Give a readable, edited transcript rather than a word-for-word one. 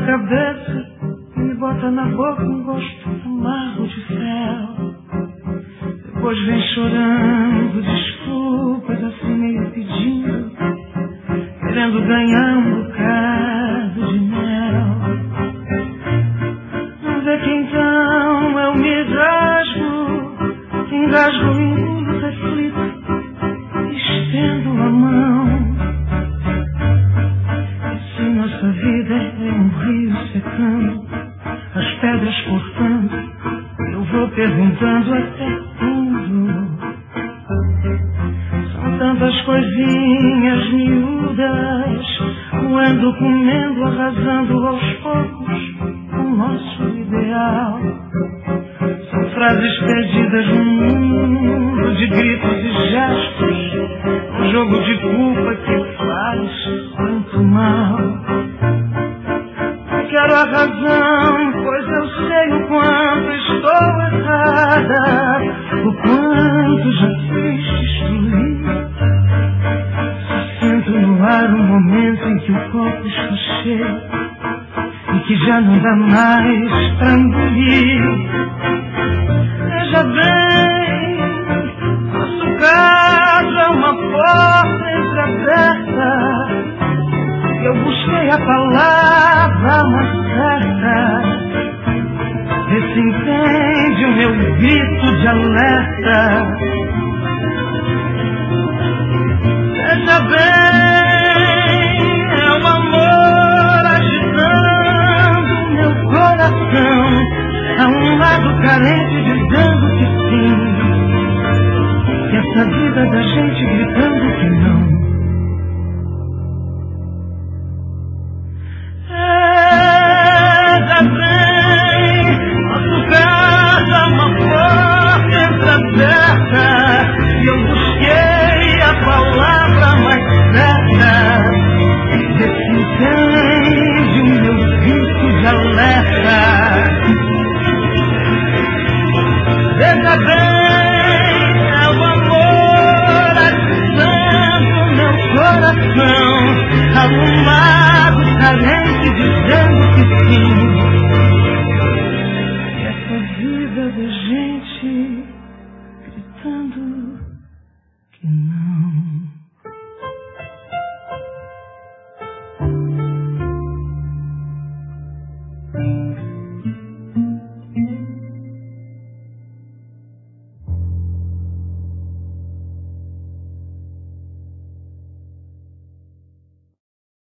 cabeça e me bota na boca um gosto amargo de fel. Depois vem chorando desculpas, assim meio pedindo, querendo ganhar um bocado de mel. Não vê que então eu me engasgo em tudo aflito, estendo a mão. E se nossa vida é um rio secando, as pedras cortando, eu vou perguntando até quando. São tantas coisinhas miúdas, roendo, comendo, arrasando aos poucos o nosso ideal. São frases perdidas num mundo de gritos e gestos, um jogo de culpa que faz tanto mal. Não quero a razão, pois eu sei o quanto estou errada, o quanto já fiz destruir. Só sinto no ar um momento em que o copo está cheio e que já não dá mais pra engolir. Veja bem, nosso caso é uma porta entreaberta. Eu busquei a palavra mais certa. Vê se entende o meu grito de alerta. Veja bem, é o amor agitando meu coração. Há um lado carente dizendo que sim, e essa vida da gente gritando que não. Nosso caso é uma porta entreaberta, e eu busquei a palavra mais certa. Vê se entende o meu grito de alerta. Veja bem, é o amor agitando meu coração. Há um lado carente dizendo que sim, e essa vida da gente gritando que não.